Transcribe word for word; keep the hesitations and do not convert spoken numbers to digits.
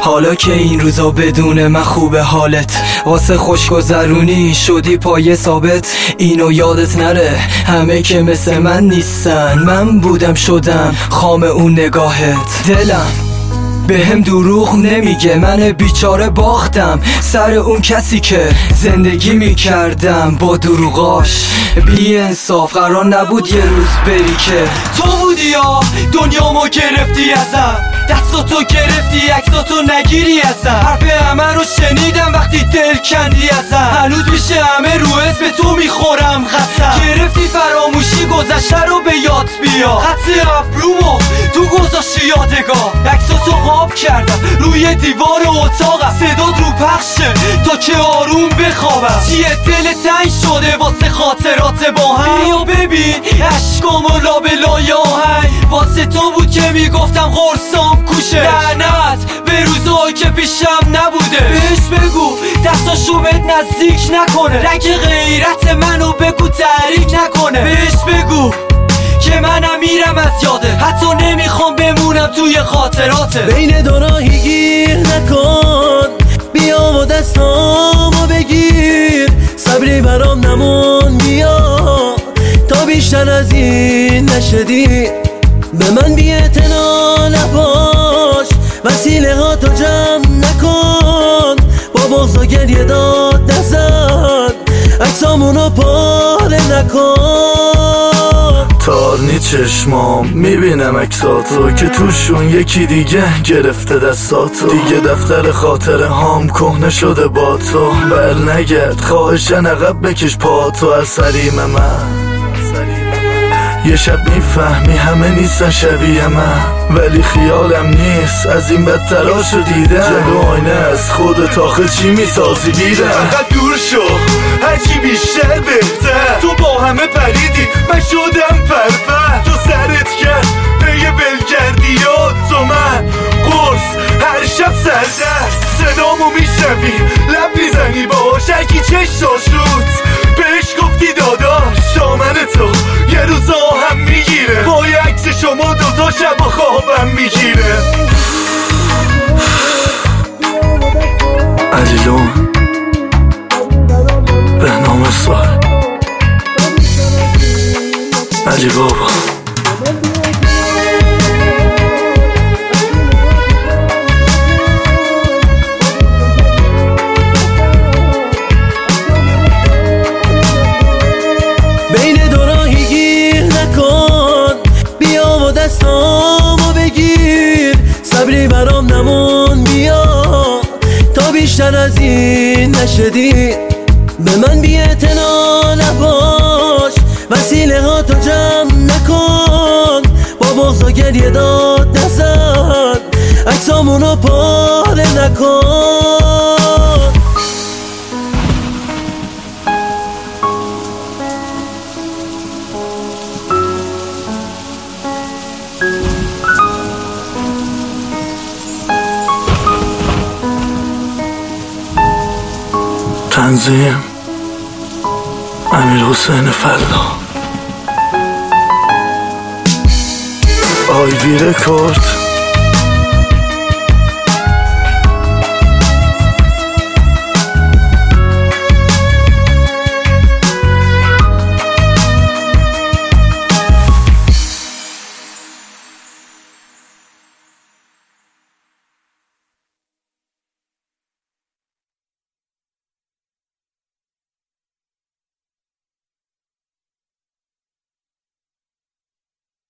حالا که این روزا بدون من خوبه حالت، واسه خوشگذرونی شدی پایه ثابت. اینو یادت نره همه که مثل من نیستن، من بودم شدم خام اون نگاهت. دلم به هم دروغ نمیگه، من بیچاره باختم سر اون کسی که زندگی میکردم با دروغاش. بی انصاف قرار نبود یه روز بری که تو بودی یا دنیامو گرفتی ازم، دستاتو گرفتی عکساتو نگیری ازم. حرف همه رو شنیدم وقتی دل کندی ازم، هنوز میشه همه رو اسم تو میخورم قسم. گرفتی فراموشی گذشته رو به یاد بیا، خط ابرومو تو گذاشتی یادگاه. عکساتو قاب کردم روی دیوار اتاقم، صدات رو پخشه تا که آروم بخوابم. چیه دل تنگ شده واسه خاطرات با هم؟ بیا ببین عشقامو لابلای آهنگ، واسه تو بود که میگفتم قرصام کوشه. لعنت به روزایی که پیشم نبوده، بهش بگو دستاشو بهت نزدیک نکنه، رنگ غیرت منو بگو تحریک نکنه. بهش بگو که منم میرم از یاده، حتی نمیخوام بمونم توی خاطراته. بین دو راهی گیر نکن، بیا و دستامو بگیر، صبری برام نمون بیا تا بیشتر از این نشدی. به من بی اعتنا نباش، وسیله ها تو جمع نکن، با بغض و گریه داد نزن، عکسامونو پاره نکن. تارنی چشمام میبینم عکساتو که توشون یکی دیگه گرفته دستاتو. دیگه دفتر خاطره هام کهنه شده با تو، بر نگرد خواهشن عقب بکش پاتو از حریم من. یه شب میفهمی همه نیستن شبیه من، ولی خیالم نیست از این بدتراشو دیدم. جلو آینه از خودت آخه چی میسازی بیرم؟ فقط دور شو هرچی بیشتر بهتر، تو با همه پریدی من شدم پرپر. تو سرت کرد پی بلگردیات، تو من قرص هر شب سردر. صدامو میشنوی لب میزنی باش، هرکی چشاش روت بهش گفتی داداش. دامن تو یه روز آهم میگیره، با عکس شما دوتا شب و خوابم میگیره. علیلون به نام سال علی بابا. بین دو راهی گیر نکن، بیا و دستامو بگیر، صبری برام نمون بیا تا بیشتر از این نشدی. به من بی اعتنا نباش، وسیله ها تو جمع نکن، با بغض و گریه داد نزن، عکسامونو پاره نکن. تنظیم امیرحسین فلا، آیوی رکورد.